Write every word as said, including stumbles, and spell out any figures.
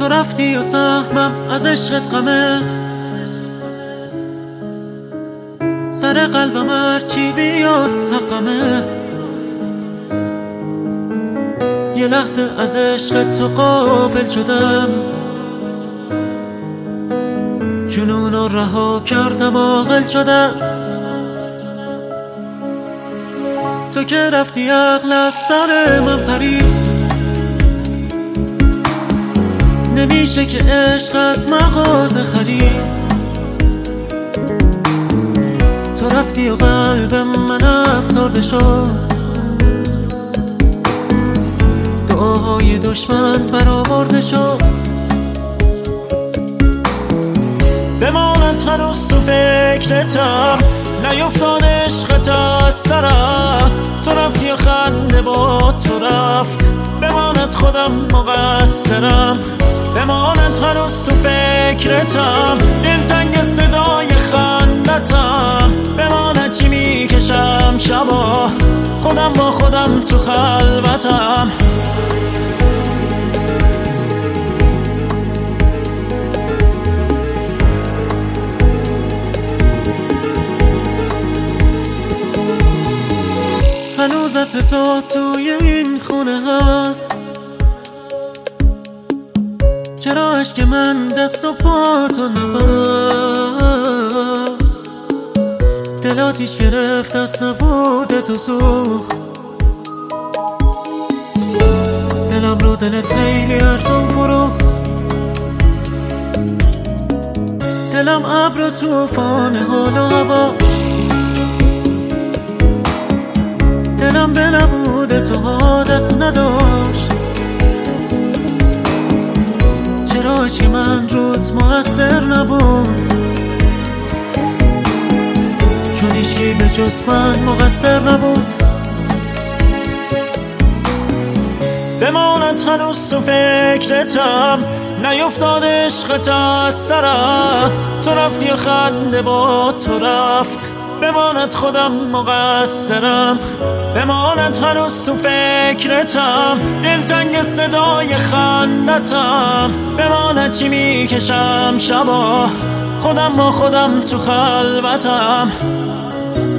تو رفتی و سهمم از عشقت غمه، سر قلبم هرچی بیاد حقمه. یه لحظه از عشقت تو غافل شدم، جنون رو رها کردم عاقل شدم. تو که رفتی عقل از سر من پرید، نمیشه که عشق از مغازه خرید. تو رفتی و قلب من افسرده شد، دعاهای دشمن برآورده شد. بماند هنوز تو فکرتم، نیفتاد عشقت از سرم. تو رفتی و خنده با تو رفت، بماند خودم مقصرم. بماند هنوز تو فکرتم، دلتنگ صدای خندتم. بماند چی میکشم شبا، خودم با خودم تو خلوتم. هنوزت تو توی این خونه هست، چرا عشق من دست و پا تو نبست؟ دل آتیش گرفت از نبود تو سوخت، دلم رو دلت خیلی ارزون فروخت. دلم ابر و توفان حال و هوا، دلم به نبود تو عادت نداشت. چرا عشق من روت مؤثر نبود؟ چون هیچکی به جز من مقصر نبود. بماند هنوز تو فکرتم، نیفتاد عشقت از سرم. تو رفتی و خنده با تو رفت، بماند خودم مقصرم. بماند هنوز تو فکرتم، دلتنگ صدای خندتم. بماند چی میکشم شبا، خودم با خودم تو خلوتم.